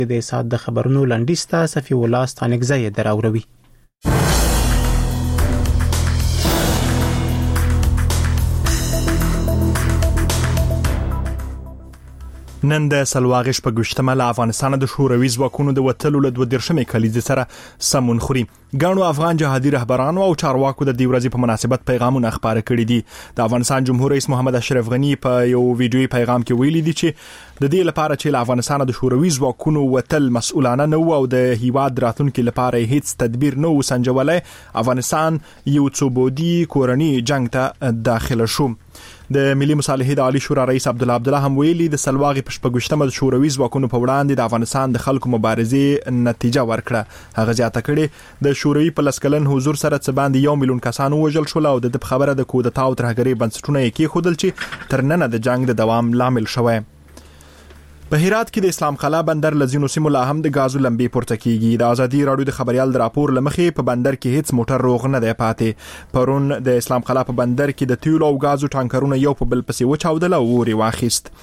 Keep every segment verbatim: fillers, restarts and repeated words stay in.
د سات د خبرونو لنډیستا صفی الله ستانګزی دراوروي. نن د سلواغش په ګشتمه له افغانستان د شوروي ځواکونو د وټلو له دوه دیرشمې کلیزې سره سمون خوري. ګڼو افغان جهادي رهبرانو او چارواکو د دې ورځې په مناسبت پیغامونه خبره کړي دي. د افغانستان جمهور رئیس محمد اشرف غنی په یو ویډیوي پیغام کې ویلي دي چې د دې لپاره چې له افغانستان د شوروي ځواکونو وټل مسؤلانه نه وو او د هیواد راتلونکو لپاره هیڅ تدبیر نه وسنجولای، افغانستان یو څوبودي کورنی جنگ ته داخله شو. د ملي مصالحې د عالی شورا رئیس عبدالله عبدالله هم ویلي د سلواغې په شپږشتمه د شوروي ځواکونو په وړاندې د افغانستان د خلکو مبارزې نتیجه ورکړه. هغه زیاته کړې د شوروي په لسکلن حضور سره څه باندې یو میلیون کسان وژل شول او د خبره د کودتا او ترهګرۍ بنسټونه یې کېښودل چې تر ننه د جنگ د دوام لامل شوی. په هرات کې د اسلام قلعه بندر لزینو سیمو لا هم د غازو لمبې پورته کیږي. د ازادي رادیو د خبريال د راپور لمخې په بندر کې هیڅ موټر روغ نه دی پاتې. پرون د اسلام قلعه په بندر کې د تیلو او غازو ټانکرونه یو په بل پسې وچاودل او وري واخیست.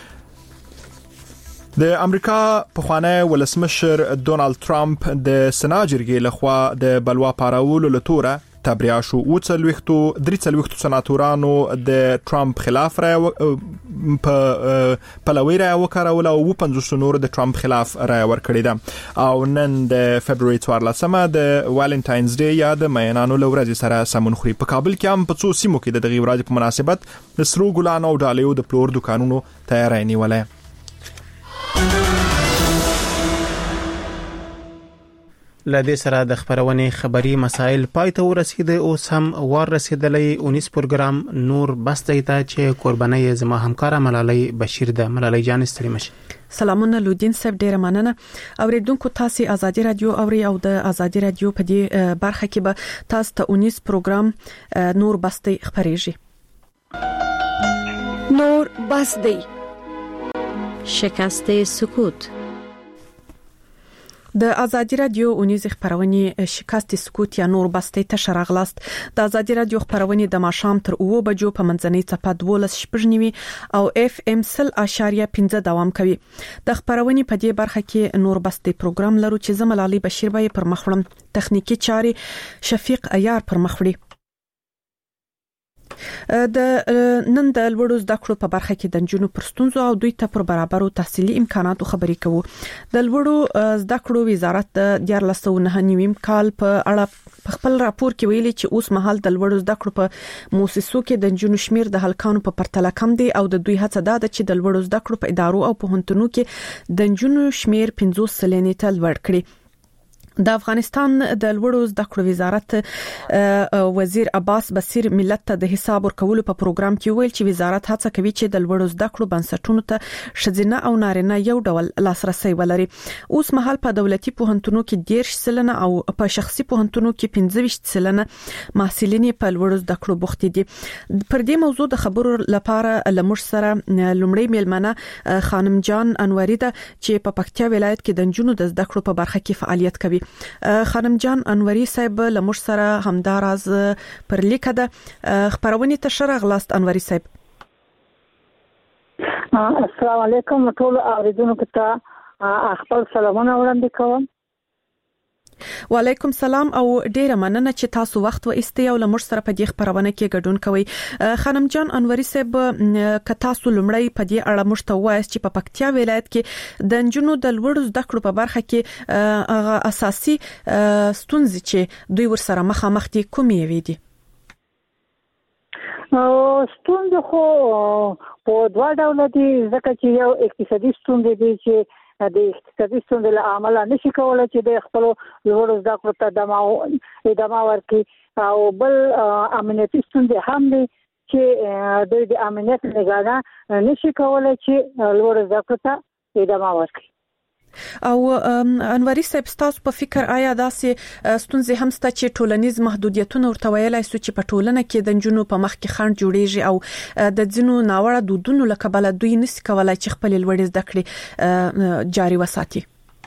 د امریکا پخوانی ولسمشر ډونالد ټرمپ د سنا جرګې لخوا د بلوا پارولو لتوره تبرئه شو. او څلويختو درې څلويختو سناتورانو د ټرمپ خلاف را په پلوي را وکړول او پنځوس نور د ټرمپ خلاف را ورکړی ده. او نن د فبرवरी څوارلسمه د والنټاینز ډے یا د مینانو لورځ سره سمون خوري. په کابل کې هم په څو سیمو کې د دغه ورځ په مناسبت د سرو ګلانو او ډالیو د پلور دکانونو تیاری نیولې. لدې سره د خبرونې خبري مسائل پای ته ورسیده. اوس هم ور رسیدلې اونیس پروګرام نور بس دیتا چې قرباني زما همکار ملالۍ بشیر ده. ملالۍ جان ستړي مشه. سلامونه لودین صاحب، ډیره مننه. اوریدونکو تاسو آزادي رادیو اوري او د آزادي رادیو په دې برخه کې به تاسو ته اونیس پروګرام نور بس دی خبريږي. نور بس دی شکست سکوت. د آزادي رادیو اونیز خبرونه شکست سکوت یا نور بسته ته شرغلاست. د آزادي رادیو خبرونه د ماشام تر اوه بجو په منځنۍ څپه دولس شپږنیوي او اف ام صفر اشاریه پنځه دوام کوي. د خبرونه په دې برخه کې نور بسته پروګرام لرو چې زملالي بشیر به پر مخړم، تخنیکی چاري شفیق عیار پر مخړي. د نن د لوړو زده کړو په برخه کې د جنونو پرستونزو او دوی ته پر برابرو تحصیلي امکاناتو خبرې کوو. د لوړو زده کړو وزارت د دیار لسو نه نیویم کال په اړه خپل راپور کې ویلي چې اوس مهال د لوړو زده کړو په موسسو کې د جنونو شمیر د هلکانو په پرتله کم دی او د دوی هڅه ده چې د لوړو زده کړو په ادارو او په هنتونو کې د جنونو شمیر پنځوس سلنې ته لوړ کړي. د افغانستان د لوړو زده کړو وزارت وزیر عباس بصیر ملت ته د حساب ورکولو په پروګرام کې ویل چې وزارت هڅه کوي چې د لوړو زده کړو بنسټونو ته شذینه او نارینه یو ډول لاسرسي ولري. اوس مهال په دولتي پوهنتونو کې ډیر سلنه او په شخصي پوهنتونو کې پنځه ویشت سلنه محصلین په لوړو زده کړو بوخت دي. پر دې موضوع د خبرو لپاره لمر سره لومړی میلمنه خانم جان انوري ده چې په پکتیا ولایت کې د جنونو د زده کړو په برخه کې فعالیت کوي. خانم جان انوري صاحب لمر سره همداراز پر لیکه ده خبرونه ته شرغلاست. انوري صاحب السلام علیکم ټول اوریدونکو ته خپل سلامونه وړاندې کوم. وعلیکم سلام او ډیره مننه چې تاسو وخت و ایستئ او لمر سره په دې خبرونه کې ګډون کوئ. خانم جان انوري صاحب ک تاسو لمړی په دې اړه مشته وایي چې په پکتیا ولایت کې د جنونو د لوړو زده کړو په برخه کې هغه اساسي ستونزې چې دوی ورسره مخامخ دي کومې وي دي؟ ستونزې خو په دوه ډوله دي، ځکه چې یو اقتصادي ستونزې دي چې د اقتصادي ستونزو له امله نشي کولای چې د خپل لوړو زده کړو ته ادامه ورکړي، او بل امنیتي ستونزې هم دي چې دوی د امنیت نگاه نشي کولای چې لوړو زده کړو ته ادامه ورکړي. او انوري صاحب تاسو په فکر آیا داسې ستونزې هم ست چې ټولنیز محدودیتونه ورته ویلای سو چې په ټولنه کې د جنونو په مخ کې خنډ جوړیږي او د ځینو ناوړه دودونو لکه بل دوی نس کولای چې خپل لوړ زده کړې جاري وساتي؟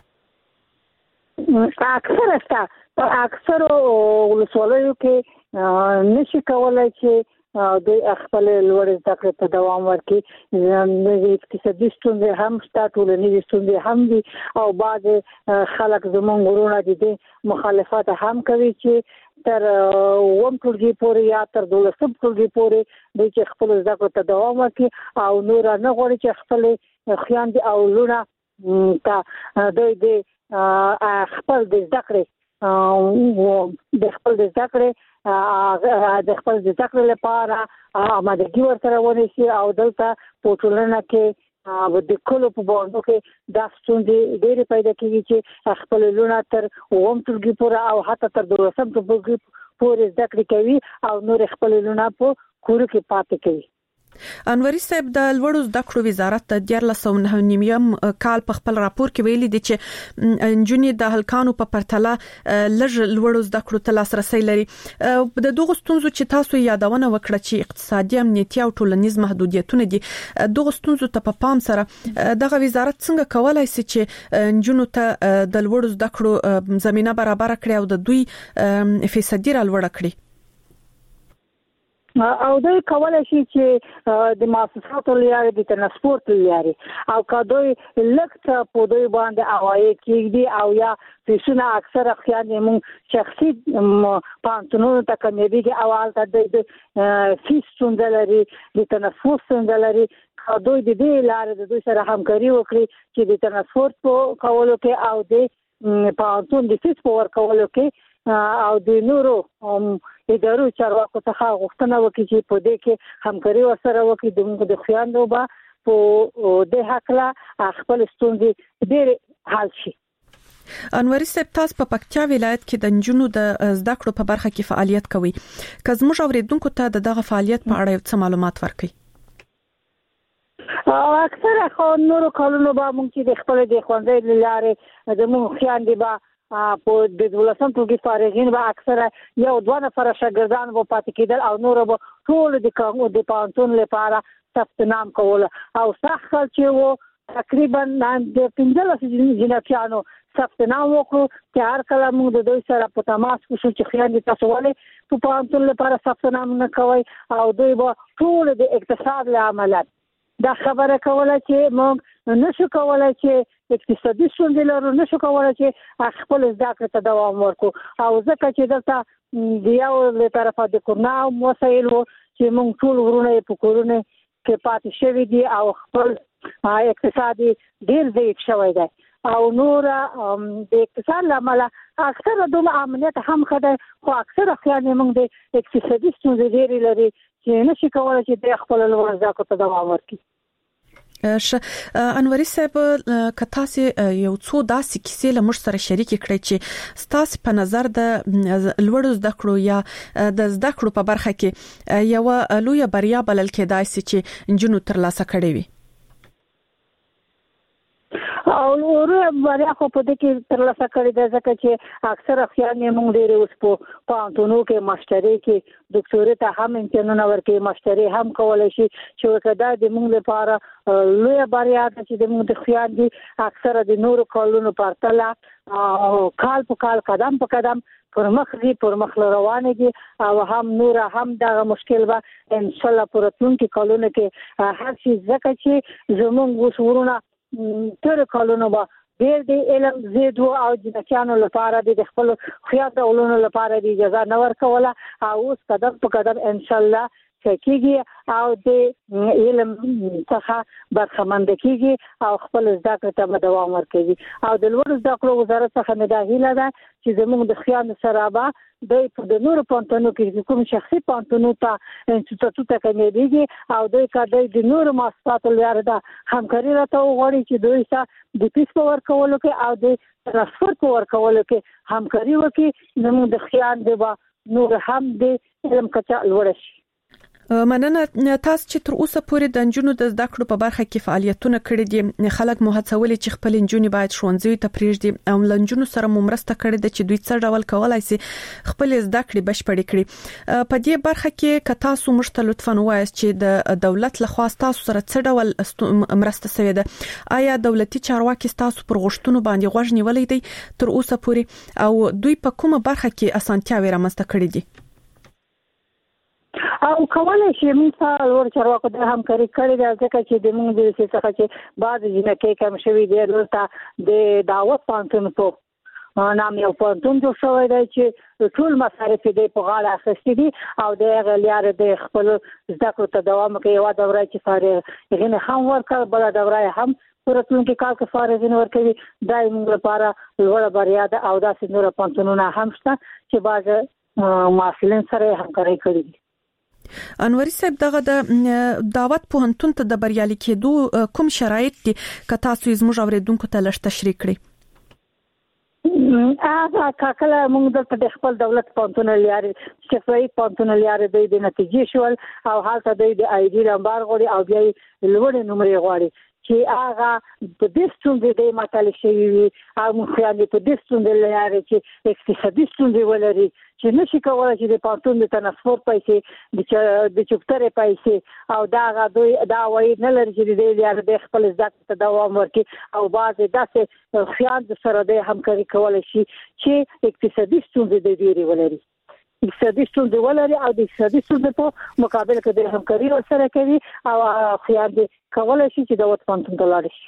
اکثر استا په اکثر ولسوالیو کې نشي کولای چې دوی خپل لوړ زده کړې ته دوام ورکړي. د اقتصادي ستونزې هم شته، ټولنیزې ستونزې هم دي او بعض خلک زموږ ورونه دي د مخالفت هم کوي چې تر وم ټولګي پورې یا تر دولسم ټولګي پورې د چې خپل زده کړې ته دوام ورکړي او نور نه غواړي چې خپل خویندې او لونه ته دوی د خپل د زده کړې د خپل د زده کړې د خپل د زده کړې لپاره آمادګي ورسره ونیسي او دلته په ټولنه کې د کلو په باندې کې دا ستونزې ډېرې پیدا کیږي چې خپل لونه تر اووم ټولګي پورې او حتی تر دولسم ټولګي پورې زده کړې کوي او نور خپل لونه په کور کې پاتې کوي. انوري صاحب د لوړو زده کړو وزارت د دیارلس سوه نهه نیم کال په خپل راپور کې ویلي دي چې انجونې د هلکانو په پرتله لږ لوړو زده کړو ته لاسرسي لري. د دغه ستونزو چې تاسو یادونه وکړه چې اقتصادي، امنیتي او ټولنیز محدودیتونه دي، دغه ستونزو ته په پام سره دغه وزارت څنګه کولای شي چې انجونو ته د لوړو زده کړو زمينه برابر کړي او د دوی فیصدي را لوړ کړي؟ او دوی کولای شي چې د مؤسساتو لارې د ترانسپورت لارې او کدوې لکه په دوی باندې اوایي کېږي او یا فیسونه اکثره خیان موږ شخصي پانتونونو ته کمیږي او البته د فیس څنګه لري د ترانسپورت څنګه لري کدوې د دې لارې د دوی سره همکاري وکړي چې د ترانسپورت په کولو کې او د پانتون د فیس په ورکولو کې او د نورو ادارو چارواکو څخه غوښتنه وکړي چې په دې کې همکاري ورسره وکړي د موږ د خویندو به په د حق لا خپل ستونزې ډېر حل شي. انوري صاحب، تاسو په پکتیا ولایت کې د انجونو د زده کړو په برخه کې فعالیت کوي. که زموږ اوریدونکو ته دغه فعالیت په اړه څه معلومات ورکړي؟ اکثره خو نورو کلونو به موږ چې د خپل د خوندې لارې د موږ خویندې به په د دولسم ټولګي فارغین به اکثره یو دوه نفره شاګردان به پاتې کېدل او نور به ټول د د پانتون لپاره ثبت نام کول او سخت چې وو تقریبا د پنځلس جنټیانو ثبت نام وکړو چې هر کله موږ د دوی سره په تماس کې شو چې خیال تاسو ولې په پانتون لپاره ثبت نام نه کوي او دوی به ټول د اقتصاد له عمله دا خبره کوله چې موږ نشو کولای چې اقتصادي ستونزې لرو، نشو کولای چې خپل زده کړې ته دوام ورکړو او ځکه چې دلته د یو له طرفه د کورنا وسایل وو چې موږ ټول ورونه په کورونه کې پاتې شوي دي او خپل اقتصادي ډېر ضعیف شوی دی او نور د اقتصاد لامل اکثره دومره امنیت هم خدای خو اکثره خیال موږ د اقتصادي ستونزې ډېرې لري چې نشي کولای چې د خپل لوړ زده کړو ته دوام ورکړي. ش انوري صاحب، کته سي یو څو داسې کیسې له موږ سره شریک کړئ چې ستاسو په نظر د لوړ زده کړو یا د زده کړو په برخه کې یو لوی بریا بلل کېدای شي چې انجونو ترلاسه کړي وي. او ورو بریا خو په دې کې ترلاسه کړی دی ځکه چې اکثره خیال موږ ډېر اوس په پانتونو کې ماستري کې ډاکټوري ته هم امتحانونه ورکړي، ماستري هم کولای شي چې وکړه د موږ لپاره لوی بریا ده چې د موږ د خیال دي اکثره د نورو کالونو پرتله کال په کال قدم په قدم پرمخ دي پرمخ روان دي او هم نور هم دغه مشکل به ان شاء الله پرتونکو کالونو کې هر شي ځکه چې زموږ وسورونه تر کالونو به ډېر د علم زیدو او د چانو لپاره د خپل خیاط اولونو لپاره د اجازه نه ورکوله او اوس قدم په قدم ان شاء الله کېږي او د علم څخه برخمند کېږي او خپل زده کړې ته دوام ورکوي او د لوړ زده کړو وزارت څخه مې دا هیله ده چې زموږ د خیال سره به دوی په د نورو پانتونو کې کوم شخصي پانتونو ته انسټیټوټ ته کېږي او دوی کډای د نورو مؤسساتو لپاره د همکاري راته وغواړي چې دوی سره د پیس پاور کولو کې او د ترانسپورت پاور کولو کې همکاري وکړي زموږ د خیال دی نور هم د علم کچا لوړ شي. مننه. تاسو چې تر اوسه پورې د انجونو د زده کړو په برخه کې فعالیتونه کړي دي، خلک مو هڅولي چې خپل انجونې باید ښوونځي ته پریږدي او لنجونو سره مو مرسته کړې ده چې دوی څه ډول کولای شي خپل زده کړې بشپړې کړي. په دې برخه کې که تاسو موږ ته لطفاً ووایاست چې د دولت لخوا تاسو سره څه ډول مرسته شوې ده؟ آیا دولتي چارواکي تاسو پر غوښتنو باندې غوږ نیولې دي تر اوسه پورې او دوی په کومه برخه کې اسانتیاوې رامنځته کړې دي؟ او او کولای شي موږ سره ور چارواکو د همکاري کړې ده ځکه چې د موږ د څه چې بعد جنکې کم شوی دی ورته د دعوت پانتون په نام یو پانتون جوړ شوی دی چې ټول مصارف دې په غاړه اخیستي دي او د غلیار د خپل زده کړو ته دوام کوي. یو دوره چې فارغ غنه هم ورکړ بل دوره هم پرتونکو کال کې فارغین ورکوي دای موږ لپاره لوړه بریا ده او داسې نور پانتونونه هم شته چې باز معلولین سره همکاري کړې دي. انوري صاحب دغه د دعوت پوهنتون ته د بریالي کېدو کوم شرایط دي که تاسو زموږ اوریدونکو ته لږ تشریح کړئ؟ هغه کاکله موږ د خپل دولت پانتون لري شفاهي پانتون لري د نتیجې شول او حالت د آی ډي نمبر غوړي او بیا لوړ نمبر غوړي چې هغه د دې ستونزې د مطالعه شوی وي او موږ یې په دې ستونزې لري چې اقتصادي ستونزې ولري چې نشي کولای چې د پانتون د ترانسپورت پیسې د چوپترې پیسې او دا دوی دا وایي نه لري چې د لري د خپل ځکه ته دوام ورکړي او بعض داسې خیال سره د همکاري کولای شي چې اقتصادي ستونزې د ډیری ولري اقتصادي ستونزې ولري او د اقتصادي ستونزې په مقابل کې د همکاري سره کوي او خیال دې کولای شي چې د وټ پانتون ته لاړ شي.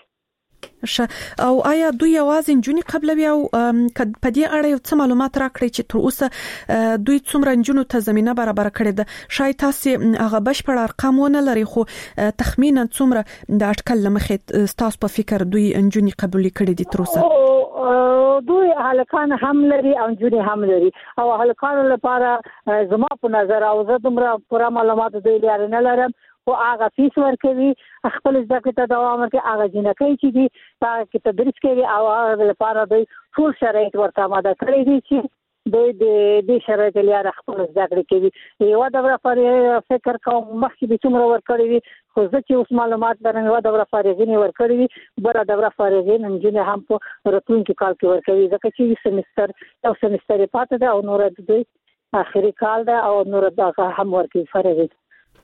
شه او آیا دوی یوازې نجونې قبلوي او په دې اړه یو څه معلومات راکړي چې تر اوسه دوی څومره نجونو ته زمينه برابر کړې ده؟ شاید تاسو هغه بشپړ ارقام ونه لري خو تخمینا څومره د اټکل لمخې تاسو په فکر دوی نجونې قبول کړي دي تر اوسه؟ دوی هلکان هم لري او نجونې هم لري او هلکانو لپاره زما په نظر او زه دومره پوره معلومات دوی لري نه لرم خو هغه فیس ورکوي خپل ځکه ته دوام ورکوي هغه جنکې چې دي هغه کې تدریس کوي او هغه لپاره دوی ټول شرایط ورته آماده کړی دي چې دوی د دې شرایط لپاره خپل ځکه کوي. یو دا ورته فکر کوم مخکې د څومره ورکړی وي خو زه چې اوس معلومات لرم یو دا ورته فارغین ورکړی وي بل دا ورته فارغین انجینر هم په راتلونکي کال کې ورکوي ځکه چې سمستر یو سمستر پاتې ده او نور د دوی اخري کال ده او نور دا هم ورکوي فارغین.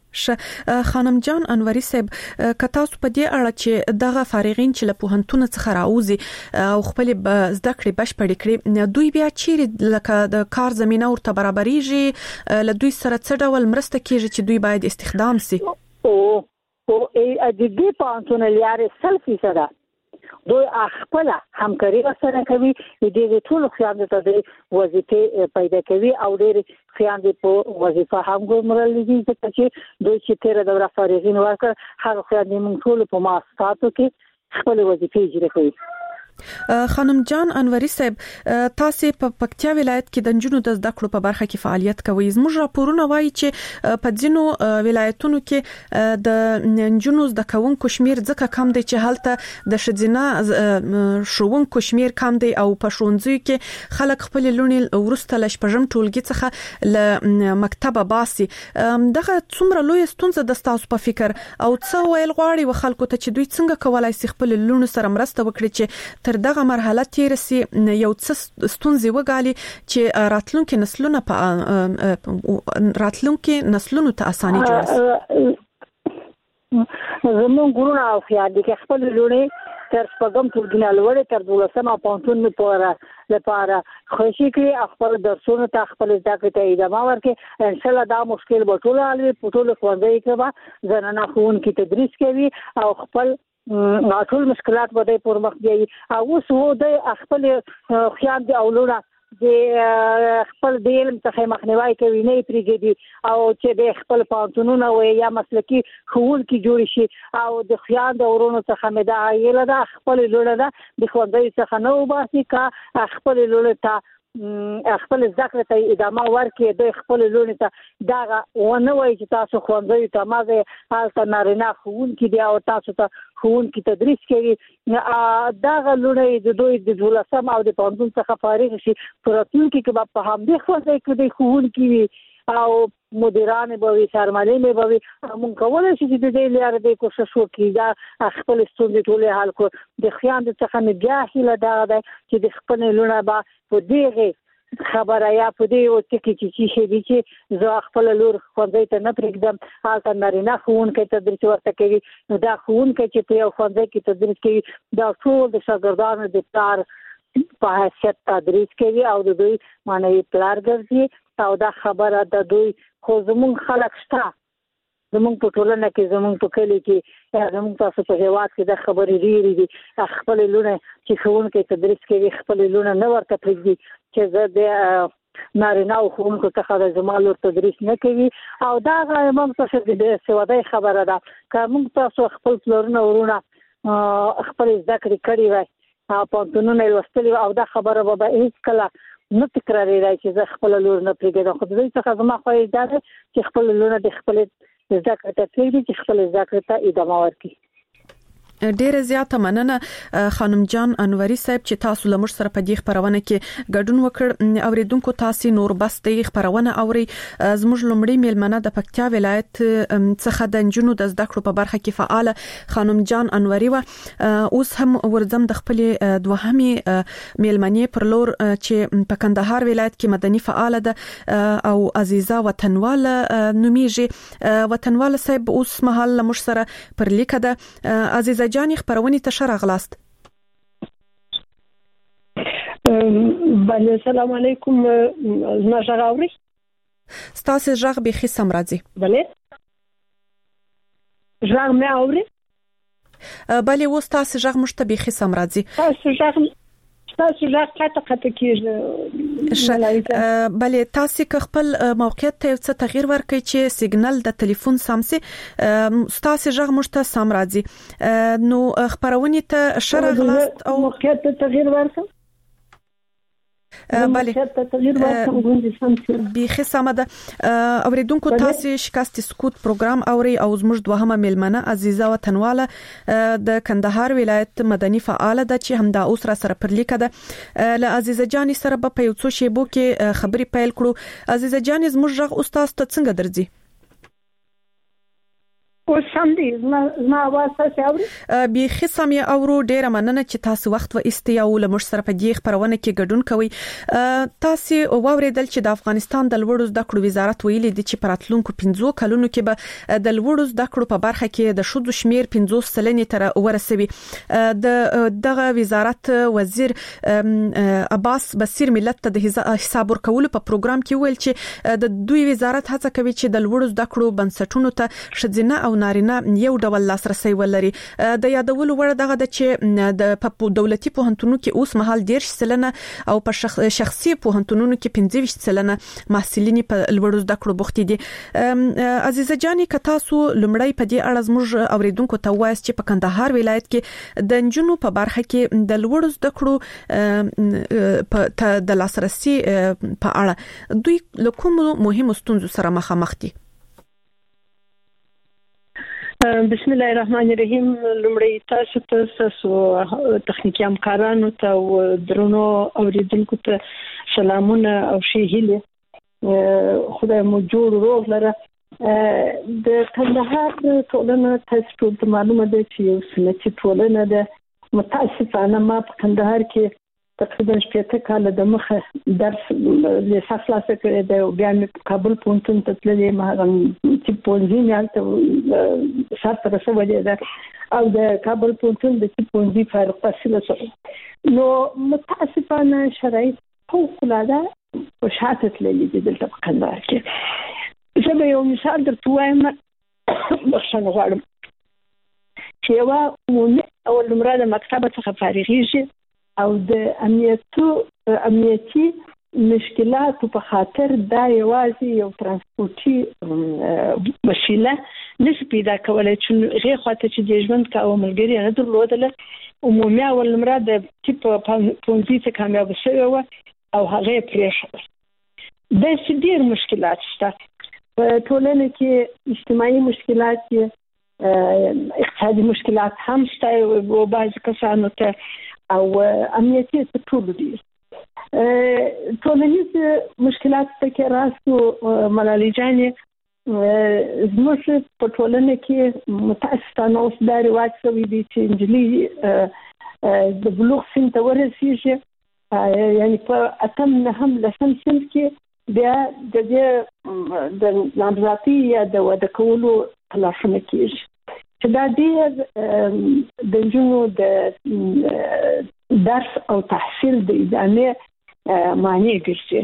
ش خانم جان انوري صاحب که تاسو په دې اړه چې دغه فارغین چې له پوهنتون څخه راوځي او خپل زده کړې بشپړې کړي دوی بیا چیرې لکه د کار زمينه ورته برابرېږي له دوی سره څه ډول مرسته کیږي چې دوی باید استخدام شي؟ او او ا د دې پوهنتون لري سلفي سره دوی خپل همکاري سره کوي د دې ټول خیال ته د وظیفې پیدا کوي او ډېر خیال په وظیفه هم ګمرل دي چې دوی چې تیر دوره فارغین ورکړ هغه خیال موږ ټول په مؤسساتو کې خپل وظیفې اجرا کوي. خانم جان انوري صاحب تاسو په پکتیا ولایت کې د نجونو د زده کړو په برخه کې فعالیت کوي. زموږ راپورونه وایي چې په ځینو ولایتونو کې د نجونو زده کوونکو شمیر ځکه کم دی چې هلته د شذینه شوونکو شمیر کم دی او په ښوونځیو کې خلک خپل لونې ورسته لښ پژم ټولګي څخه ل مکتبه باسي. دغه څومره لوی ستونزه د تاسو په فکر او څه ویل غواړي و خلکو ته چې دوی څنګه کولای شي خپل لونو سره مرسته وکړي چې تر دغه مرحله تیر سي یو څه ستونزې وګالي چې راتلونکي نسلونه په راتلونکي نسلونو ته اساني جوړ شي. زموږ ګورونه او خیال دي چې خپل لونې تر سپږم ټولګي لوړې تر دولسمه پونتون لپاره لپاره خوشي کړي خپل درسونه ته خپل ځکه ته ادامه ورکړي. ان شاء الله دا مشکل به ټول حل وي په ټول ښوونځي کې به زنانه ښوونکي تدریس کوي او خپل ټول مشکلات به د پر مخ دی او اوس وو د خپل خیال دی اولونه د خپل د علم څخه مخنیوي کوي نه پریږدي او چې د خپل پانتونونه و یا مسلکی ښوونکي جوړ شي او د خیال د ورونو څخه مدا ایله د خپل لونه د ښوونځي څخه نو باسي کا خپل لونه ته خپل ذکر ته ادامه ورکړي د خپل لونې ته دا ونه وایي چې تاسو خوندوي ته مازه تاسو نارینه خوونکي دی او تاسو ته خوونکي تدریس کوي دا لونې د دوی د دولسم او د پوندون څخه فارغ شي پراتونکي کې په هم دي خو د خوونکي وي او مدیران به وي سرمنې به وي مونږ کولای شو چې د دې لپاره د کوشش وکړو دا خپل ستونزې ټول حل کو د خیان څخه نه بیا هله دا ده چې د خپل لونه با په دې خبره یا په دې او ټکی چې شي دي چې زه خپل لور خوځې ته نه پرېږدم حالت نارینه خون کې تدریس ورته کوي نو دا خون کې چې په خوځې کې تدریس کوي دا ټول د شاګردانو د کار په حیثیت تدریس کوي او د دوی معنی پلار ګرځي او دا خبره د دوی خو زمونږ خلک شته زمونږ په ټولنه کې زمونږ په کلی کې زمونږ تاسو په هیواد کې د خبرې ډېرې دي خپل لونه چې ښوونکي تدریس کوي خپل لونه نه ورته پرېږدي چې زه د نارینه او ښوونکو څخه د زما لور تدریس نه کوي او دا موږ تاسو د سوادای خبره ده که موږ تاسو خپل پلرونه ورونه خپل زده کړې کړې وای پوهنتونونه یې لوستلي او دا خبره به هیڅ کله نه تکرارېدای چې زه خپل لور نه پرېږدم خو د دوی څخه زما خواهش دا ده چې خپل لورونه د خپل زده کړې ته پرېږدي چې خپل زده کړې ته ادامه ورکړي. ډیره زیاته مننه خانم جان انوري صاحب چې تاسو لمر سره په دې خبرونه کې ګډون وکړ. اوریدونکو تاسو نور بس د خبرونه اوري زموږ لمړی میلمنه د پکتیا ولایت څخه د جنونو د زده کړو په برخه کې فعال خانم جان انوري و اوس هم ورزم د خپل دوهمي میلمنې پر لور چې په کندهار ولایت کې مدني فعال ده او عزیزه وطنواله نومیږي. وطنواله صاحب اوس مهال لمر سره پر لیکه ده. عزیزه جانی خبرونه ته شرغلاست. بله سلام علیکم زما ژغاوري ستاسو ژغ به خې سم راځي. بله ژغ مې اوري. بله و ستاسو ژغ مشته به خې سم راځي. تاسو ژغ تاسو ژغ قطع قطع کیږي. بله تاسو که خپل موقعیت ته څه تغییر ورکړئ چې سیګنال د ټلیفون سمسي ستاسو ژغ مشته سم راځي نو خبرونه ته شرغلاست او موقعیت ته تغییر ورکړئ. بله بیخي سمه ده. اوریدونکو تاسو شکست سکوت پروګرام اوري او زموږ دوهمه میلمنه عزیزه وطنواله د کندهار ولایت مدني فعال ده چې همدا اوس را سره پر لیکه ده. له عزیزه جان سره په یو څو شیبو کې خبري پیل کړو. عزیزه جان زموږ ژغ استاد ته څنګه درځي؟ او سم دي زما زما आवाज تاسو اوري؟ بیخي سم یې اورو. ډیره مننه چې تاسو وخت و ایستي او لمر سره په دې خبرونه کې ګډون کوي. تاسو واوریدل چې د افغانستان د لوړو زده کړو وزارت ویلي دی چې پراتلونکو پنځو کلونو کې به د لوړو زده کړو په برخه کې د شذو شمیر پنځوس سلنې تر ورسوي. د دغه وزارت وزیر عباس بصیر ملت ته د حساب ورکولو په پروګرام کې ویل چې د دوی وزارت هڅه کوي چې د لوړو زده کړو بنسټونو ته شذینه او نارینه یو ډول لاسرسي ولري. د یادولو وړ دغه د چې د دولتي پوهنتونونو کې اوس مهال ډیر سلنه او په شخصي پوهنتونونو کې پنځه ویشت سلنه محصلین په لوړو زده کړو بوخت دي. عزیزه جانی که تاسو لمړی په دې اړه زموږ اوریدونکو ته وایي چې په کندهار ولایت کې د جنونو په برخه کې د لوړو زده کړو په د لاسرسي په اړه دوی له کوم مهمو ستونزو سره مخامخ دي؟ بسم الله الرحمن الرحیم. لمړی تاسو ته تاسو تخنیکی همکارانو ته او درنو اوریدونکو ته سلامونه او ښې هیلې خدای مو جوړ روغ لره. د کندهار ټولنه تاسو ته معلومه ده چې یو سنتي ټولنه ده. متاسفانه ما په کندهار کې تقریبا شپږ کال د مخه درس لیسانس خلاص کړی دی او بیا مې کابل پوهنتون ته تللی ما چې پوهنځي مې هلته سر ته رسولې ده او د کابل پوهنتون د پوهنځي فارغ التحصیله شوم نو متاسفانه شرایط فوق العاده په شاته تللي دي دلته په کندهار کې. زه به یو مثال درته وایم بخښنه غواړم چې یوه عمومي اول لومړی د مکتبه څخه فارغېږي او د امنیتو امنیتي مشکلاتو په خاطر دا یوازې یو ترانسپورتي وسیله نشي پیدا کولای چې غیر خاطر چې د ژوند کا او ملګری نه درلودله. عمومي اول لمړه د ټیپ پونځي څخه کامیاب شوی و او هغه پرېښود. د ډېر مشکلات شته په ټولنه کې، اجتماعي مشکلات کې، اقتصادي مشکلات هم شته او بعض کسانو ته او امنیتي ټول دي. ټولنیز مشکلات ته راستو ملالۍ جانې زموږ په ټولنه کې متاسفانه اوس دا رواج شوی دی چې نجلۍ د بلوغ سن ته ورسېږي، یعنې په اتم نهم لسم سن کې بیا د دې د نامزادۍ یا د واده کولو تلاشونه کېږي چې دا ډېر د نجونو د درس او تحصیل د ادامې معنی ګرځي.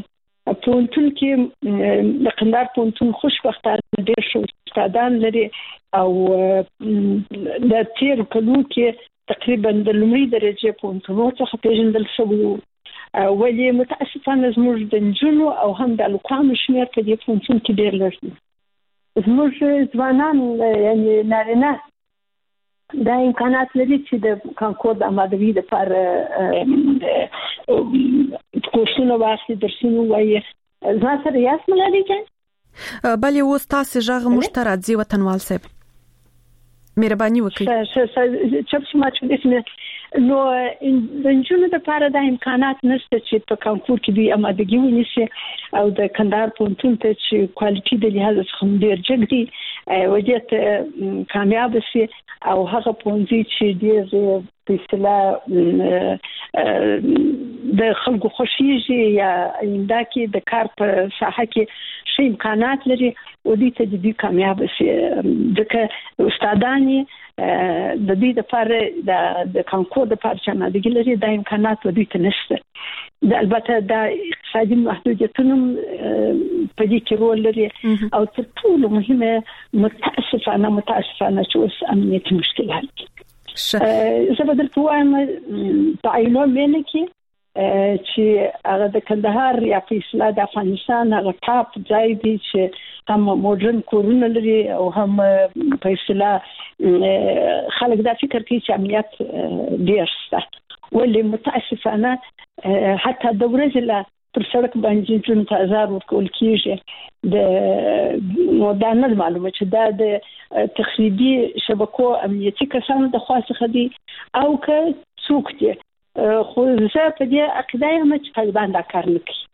پونتون کې د قندهار پونتون خوشبختانه ډېر شو استادان لري او د تیر کلو کې تقریبا د لومړي درجه پونتونو څخه پیژندل شوی ولې متاسفانه زموږ د نجونو او هم د لوکانو شمېر په دې پونتون کې ډېر لږ دی. زموږ ځوانان یعنی نارینه دا امکانات لري چې د کانکور د آمادګۍ لپاره کورسونه واخلي، درسونه وایي. زما سره یاست ملالۍ جان؟ بلې اوس تاسې غږ موږ ته راځي وطنوال صاحب، مهرباني وکړئ. چپ شما چې نو د نجونو لپاره دا امکانات نشته چې په کانکور کې دوی آمادګي ونیسي او د کندهار پوهنتون ته چې کوالټي د لحاظ څخه ډېر جګ دي وجه ته کامیاب شي او هغه پوهنځي چې ډېر په اصطلاح د خلکو خوشیږي یا آینده کې د کار په ساحه کې ښه امکانات لري او دوی ته دوی کامیاب شي. ځکه استادان د دې لپاره د کانکور لپاره چې آمادګي لري دا امکانات دوی ته نشته. د البته د اقتصادي محدودیتونو په دې کې رول لري او تر ټولو مهمه متاسفانه متاسفانه چې اوس امنیتي مشکلات دي. زه به درته وایم په عینو مینه کې چې هغه د کندهار یا په اصطلاح د افغانستان هغه ټاپ ځای دی چې هم موډرن کورونه لري او هم په اصطلاح خلک دا فکر کوي چې امنیت ډېر شته، ولې متاسفانه حتی د ورځې لا پر سړک باندې جون ته ازار ورکول کېږي. د نو دا نه معلومه چې دا د تخریبي شبکو امنیتي کسانو د خوا څخه دي او که څوک دي، خو زه په دې عقیده یم چې طالبان دا کار نه کوي.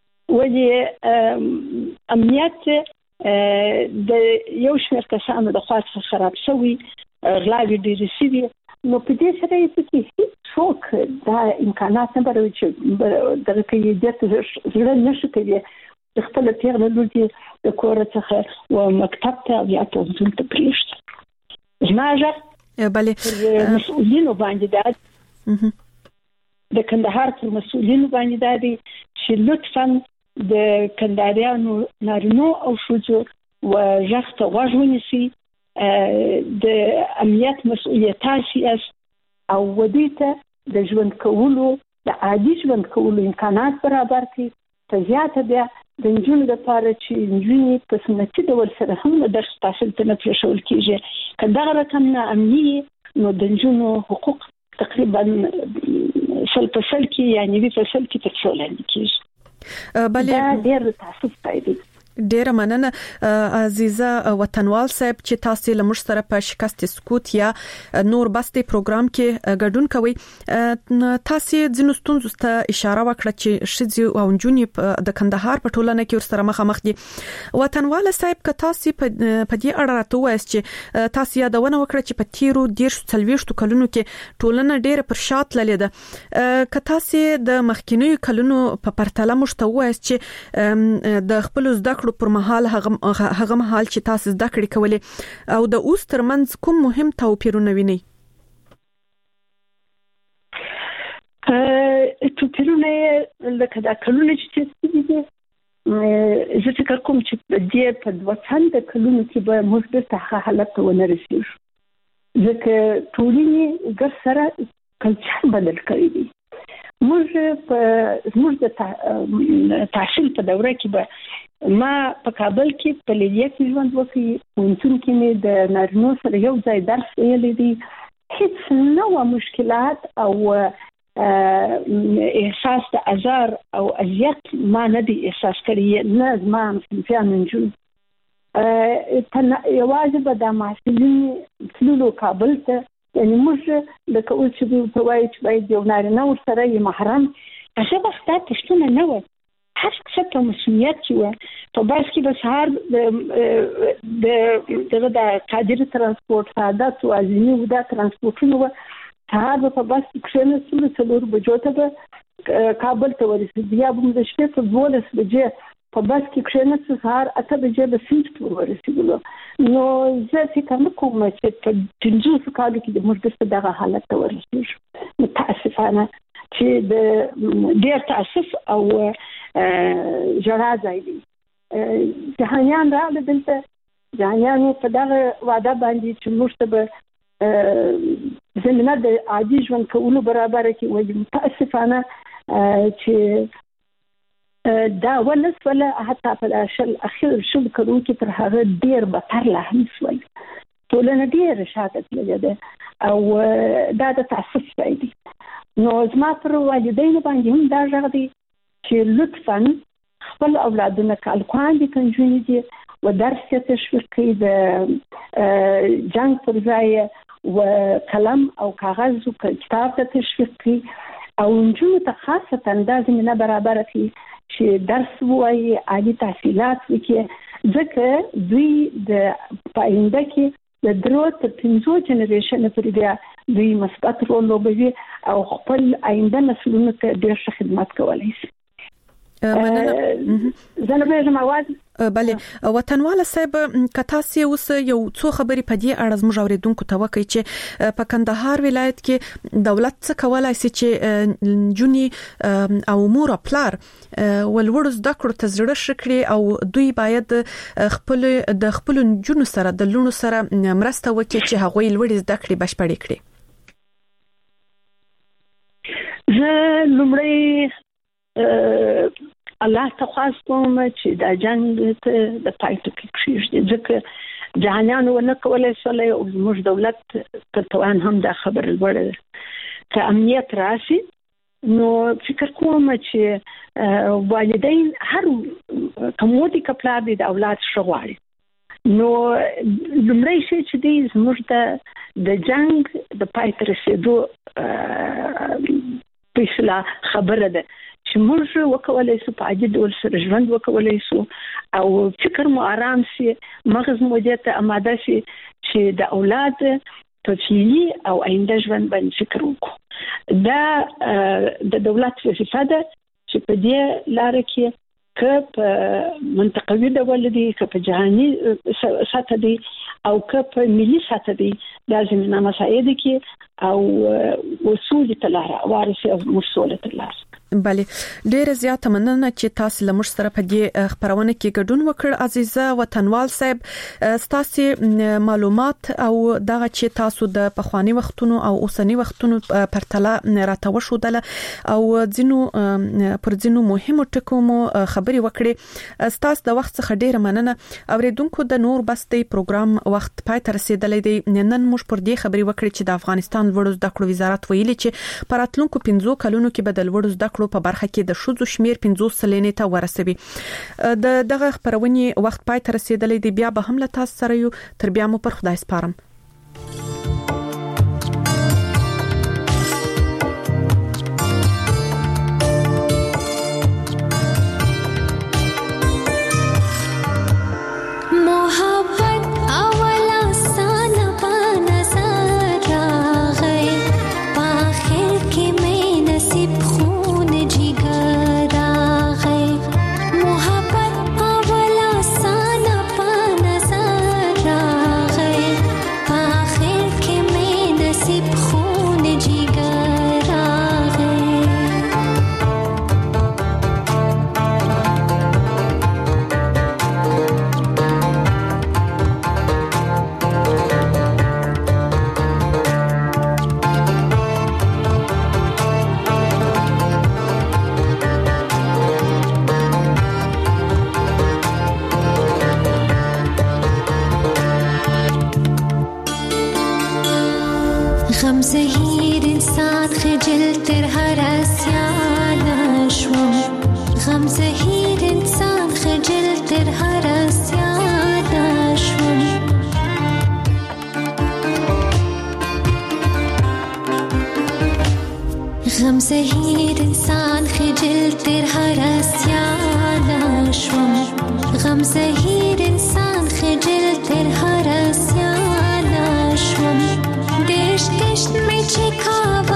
ولې امنیت د یو شمېر کسانو د خوا څخه خراب شوي، غلاوې ډېرې شوي، نو په دې سره یې پکې هېڅوک دا امکانات نه لري چې دغه کوي دې زړه نشي کوي د خپله پیغله لور دې د کوره څخه و مکتب ته او یا پوهنتون ته پرېږدي. زما غږ بلې مسؤلینو باندې دا د کندهار پر مسؤلینو باندې دا دی چې لطفاً د کندهاریانو نارینو او ښځو و غږ ته غوږ ونیسي، د امنیت مسؤلیت تاسې یاست او ودې ته د ژوند کولو د عادي ژوند کولو امکانات برابر کړي. په زیاته بیا د نجونو لپاره چې نجونې په سنتي ډول سره هم درس تحصیل ته نه پرېښول کېږي، که دغه رقم نا امني نو د نجونو حقوق تقریبا سل په سل کې یا نوي په سل کې تر څو لاندې کېږي. دا ډېر تاسف دی. ډیره مننه عزیزه وطنوال صاحب چې تاسو له موږ سره په شکست سکوت یا نور بستي پروګرام کې ګډون کوي. تاسو ځینو ستونزو ته اشاره وکړه چې شذ او نجونې د کندهار په ټولنه کې ورسره مخامخ دي. وطنوال صاحب که تاسو په دې اړه راته وایست چې تاسو یادونه وکړه چې په تیرو ډیر څلويشت کلونو کې ټولنه ډیره پر شاته لید ده، که تاسو د مخکینیو کلونو په پرتله مشته وایست چې د خپل زده کړو پر مهال هغه هغه مهال چې تاسو زده کړې کولې او د اوس ترمنځ کوم مهم توپیرونه وینئ؟ توپیرونه لکه دا کلونه چې تېر دي، زه فکر کوم چې په دې په دوه څنډه کلونو کې به موږ بیرته هغه حالت ته ونه رسېږو، ځکه ټولنې ګډ سره کلچر بدل کړی دی. موږ په زموږ د تحصیل په دوره کې به ما په کابل کې په لیلیه کې ژوند وکړی، پوهنتون کې مې د نارینو سره یو ځای درس ویلی دی. هیڅ نوع مشکلات او احساس د ازار او اذیت ما نه دی احساس کړی، نه زما صنفیانو نجونو. یوازې به دا محصلین تللو کابل ته، یعنی موږ لکه اوس چې دوی ورته وایي چې باید یو نارینه ورسره یې محرم، هغه وخت دا پوښتنه نه وه. هر څه په مسؤلیت کې وه. په بس کې به سهار د دغه د قادر ترانسپورټ سعادت او عظیمي ودا ترانسپورټونه وه، سهار به په بس کې کښېنستلو، څلور بجو ته به کابل ته ورسېدو، یا به مو د شپې په دولس بجې په بس کې کښېنستو، سهار اته بجې به سیند پورې ورسېدلو. نو زه فکر نه کوم چې په پنځوسو کالو کې د موږ بیرته دغه حالت ته ورسېږو. متاسفانه چې د ډېر تاسف او جړا ځای دی. جهانیان راغله دلته، جهانیانو په دغه وعده باندې چې موږ ته به زمینه د عادي ژوند کولو برابر کې وایي. متاسفانه چې دا ولس ولا حتی په شل اخر شل کلو کې تر هغه ډیر بهتر لا هم شوی. ټولنه ډیر شاته تللې ده او دا د تاسف دی. نو زما پر والدینو باندې هم دا ژغ دی چې لطفاً خپل اولادونه کالکوان دي کنجونی دي و درس تشویق کړي، د جنگ پر ځای و قلم او کاغذ او کتاب ته تشویق کړي او نجونو ته خاصه انداز نه برابر کړي چې درس وایي، عالی تحصیلات وکړي، ځکه دوی د پاینده کې د درو تر پنځو جنریشن پورې بیا دوی مثبت رول لوبوي او خپل آینده نسلونو ته ډېر ښه خدمت کولی شي. مننه. زه به زما आवाज بله وطنواله صاحب کتاسي اوس یو څو خبرې په دې اړه زموږ اوریدونکو ته وکړي چې په کندهار ولایت کې دولت څه کولای شي چې جونی او مور پلار ولور زده کړو ته زړه شکري او دوی باید خپل د خپل جنو سره د لونو سره مرسته وکړي چې هغوی لوړ زده کړي بشپړې کړي. زه لومړی الله تخواست کوم چې دا جنگ ته د پایته کې کېږي، ځکه جهانیان ونه کولای شي او زموږ دولت تر توان هم دا خبر لوړه که امنیت راشي. نو فکر کوم چې والدین هر کومودي کپلا دي د اولاد شغواړي. نو لمړی شي چې دی زموږ د جنگ د پایته رسیدو فیصله خبره ده چې موږ وکولای شو په عادي ډول سره ژوند وکولای شو او فکر مو آرام شي، مغز مو دې ته آماده شي چې د اولاد په فعلي او آینده ژوند باندې فکر وکړو. دا د دولت وظیفه ده چې په دې لار کې که په منطقوي ډول دي، که په جهاني سطح دي او که په ملي سطح دي، دا زمینه مساعد کې او وصول تلاره وارث او مسؤل تلاره. بله ډیره زیاته مننه چې تاسو لمر سره په دې خبرونه کې ګډون وکړ. عزیزه وطنوال صاحب، تاسو معلومات او دغه چې تاسو د پخوانی وختونو او اوسنی وختونو پرتله راته وښودله او ځینو پر ځینو مهمو ټکو مو خبري وکړي. تاسو د وخت څخه ډیره مننه. اوریدونکو د نور بستي پروګرام وخت پای ته رسیدلی دی. نن موږ پر دې خبري وکړي چې د افغانستان وړو زده کړو وزارت ویلي چې پراتلونکو پنځو کلونو کې بدل وړو زده کړو په برخه کې د شذو شمیر پنځوس سلنې ته ورسوي. د دغه خبرونې وخت پای ته رسیدلی دی. بیا به هم له تاسو سره یو، تر بیا مو پر خدای سپارم. زهیر انسان خجل تر هر اسیان شوم، غم زهیر انسان خجل تر هر اسیان شوم. غم زهیر انسان خجل تر هر اسیان شوم، غم زهیر انسان خجل تر هر اسیان شوم. دشت دشت میں چکاو